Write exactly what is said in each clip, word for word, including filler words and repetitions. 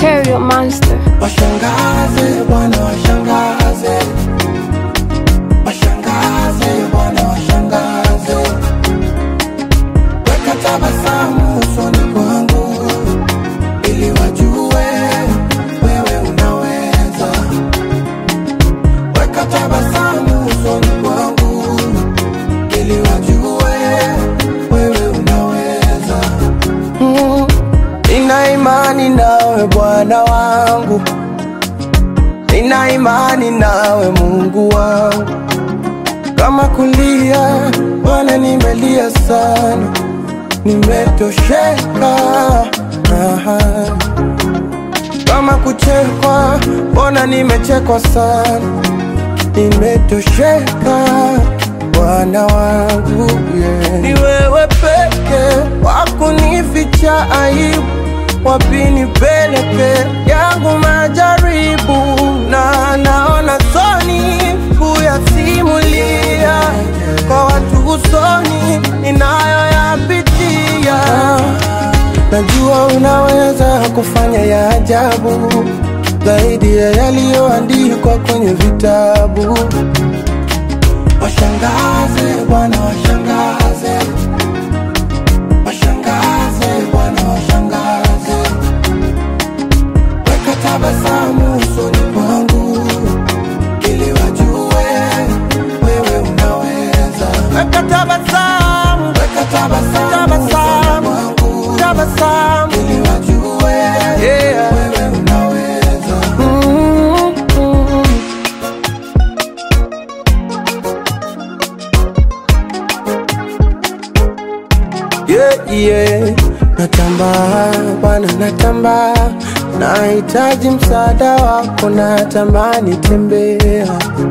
Material Monster. Washangaze bwana washangaze, washangaze bwana washangaze, weka tabasamu usoni kwangu ili wajue wewe unaweza. Weka tabasamu usoni kwangu ili wajue wewe unaweza. mm. Nina imani nawe Bwana wangu, nina imani nawe Mungu wangu. Kama kulia Bwana nimelia sana, nimetosheka. Aha. Kama kuchekwa Bwana nimechekwa sana, nimetosheka Bwana wangu, yeah. Ni wewe peke wakunificha aibu, wapi nipeleke yangu majaribu, na naona soni kuyasimulia kwa watu usoni ninayoyapitia. Najua unaweza kufanya ya ajabu zaidi ya yaliyoandikwa kwenye vitabu. Washangaze Bwana washangaze, washangaze Bwana washangaze, weka tabasamu usoni kwangu ili wajue wewe unaweza. Weka tabasamu, weka tabasamu, tabasamu, tabasamu ili wajue, yeah, wewe unaweza. Mm-hmm. Yeah, yeah. Natamba Bwana natamba, nahitaji msaada wako, natamani tembea.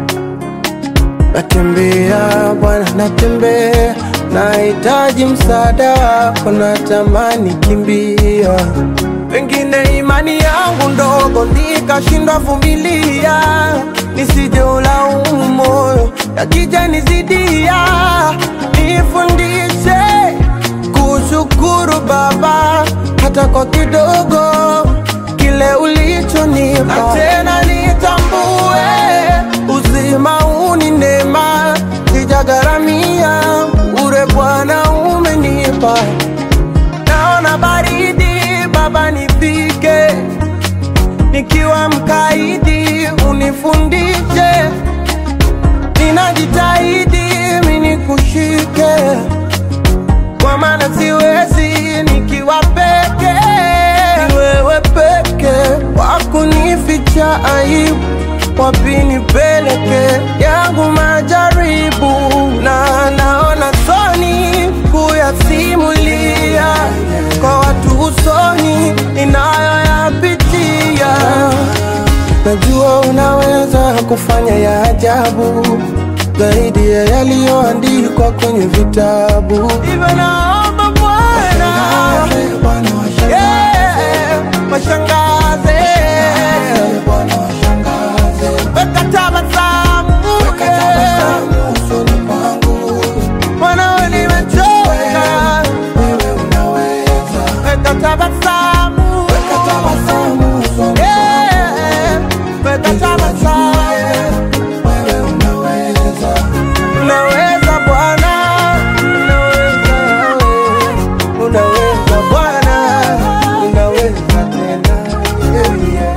Natembea Bwana natembea, nahitaji msaada wako, natamani kimbia. Pengine imani yangu ndogo nikashindwa vumilia, nisije ulaumu moyo yakija nizidia. Nifundishe kushukuru Baba hata kwa kidogo kile ulichonipa, na tena nitambue uzima huu ni neema, sijagharamia, ure Bwana umenipa. Naona baridi Baba nifike, nikiwa mkaidi unifundishe, ninajitahidi mimi kushike, kwa maana siwezi nikiwa peke. Ni wewe peke wakunificha aibu, wapi nipeleke yangu majaribu, na naona soni kuyasimulia kwa watu usoni ninayoyapitia. Najua unaweza kufanya ya ajabu zaidi ya yaliyoandikwa kwenye vitabu. Hivyo naomba Bwana, yeah, washangaze Bwana washangaze, weka tabasamu, weka tabasamu usoni kwangu, Bwana nimechoka, wewe unaweza. Weka tabasamu, weka tabasamu usoni, yeah, weka tabasamu, wewe unaweza. Unaweza Bwana, unaweza wewe, unaweza Bwana, unaweza tena, yeah, yeah.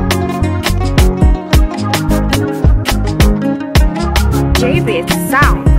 J-Beat Sound.